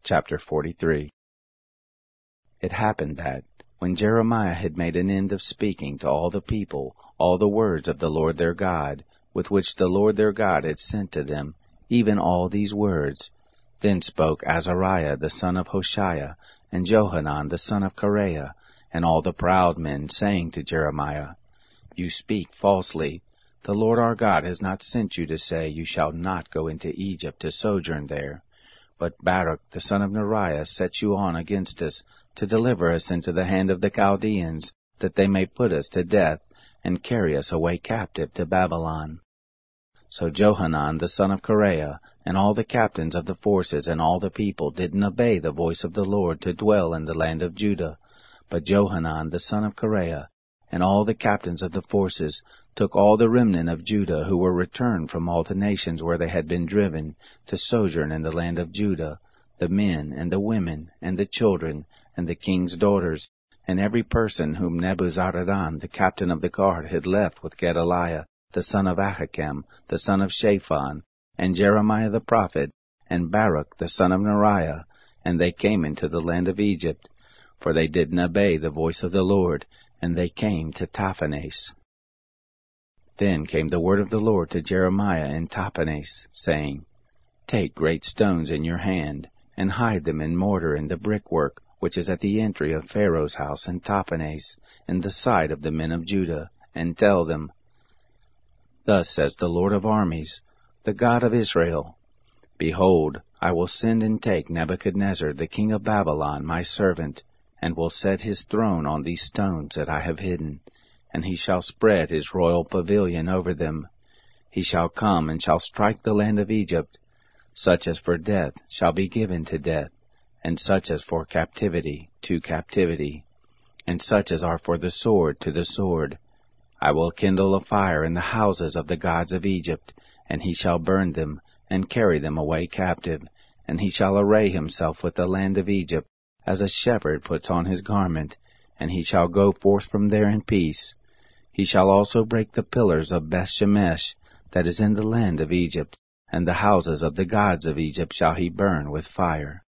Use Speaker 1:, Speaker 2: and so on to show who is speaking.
Speaker 1: Chapter 43. It happened that, when Jeremiah had made an end of speaking to all the people all the words of the Lord their God, with which the Lord their God had sent to them, even all these words, then spoke Azariah the son of Hoshaiah, and Johanan the son of Kareah, and all the proud men, saying to Jeremiah, You speak falsely. The Lord our God has not sent you to say, You shall not go into Egypt to sojourn there. But Baruch the son of Neriah set you on against us, to deliver us into the hand of the Chaldeans, that they may put us to death, and carry us away captive to Babylon. So Johanan the son of Kareah, and all the captains of the forces, and all the people didn't obey the voice of the Lord to dwell in the land of Judah. But Johanan the son of Kareah, and all the captains of the forces, took all the remnant of Judah who were returned from all the nations where they had been driven, to sojourn in the land of Judah, the men and the women and the children and the king's daughters, and every person whom Nebuzaradan the captain of the guard had left with Gedaliah the son of Ahikam, the son of Shaphan, and Jeremiah the prophet, and Baruch the son of Neriah, and they came into the land of Egypt, for they didn't obey the voice of the Lord, and they came to Tahpanhes. Then came the word of the Lord to Jeremiah in Tahpanhes, saying, Take great stones in your hand, and hide them in mortar in the brickwork which is at the entry of Pharaoh's house in Tahpanhes, in the sight of the men of Judah, and tell them, Thus says the Lord of armies, the God of Israel, Behold, I will send and take Nebuchadnezzar the king of Babylon my servant, and will set his throne on these stones that I have hidden, and he shall spread his royal pavilion over them. He shall come and shall strike the land of Egypt. Such as for death shall be given to death, and such as for captivity to captivity, and such as are for the sword to the sword. I will kindle a fire in the houses of the gods of Egypt, and he shall burn them, and carry them away captive, and he shall array himself with the land of Egypt, as a shepherd puts on his garment, and he shall go forth from there in peace. He shall also break the pillars of Bethshemesh, that is in the land of Egypt, and the houses of the gods of Egypt shall he burn with fire.